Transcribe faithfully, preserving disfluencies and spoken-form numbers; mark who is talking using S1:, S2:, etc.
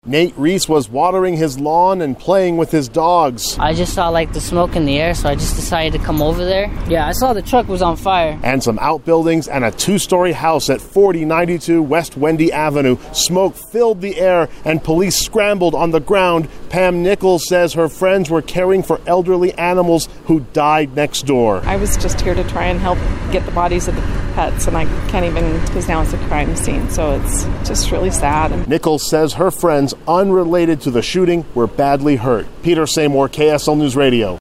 S1: Nate Reese was watering his lawn and playing with his dogs.
S2: I just saw like the smoke in the air, so I just decided to come over there. Yeah, I saw the truck was on fire.
S1: And some outbuildings and a two-story house at forty ninety-two West Wendy Avenue. Smoke filled the air and police scrambled on the ground. Pam Nichols says her friends were caring for elderly animals who died next door.
S3: I was just here to try and help get the bodies of the pets, and I can't even, because now it's a crime scene, so it's just really sad.
S1: Nichols says her friends unrelated to the shooting were badly hurt. Peter Seymour, K S L News Radio.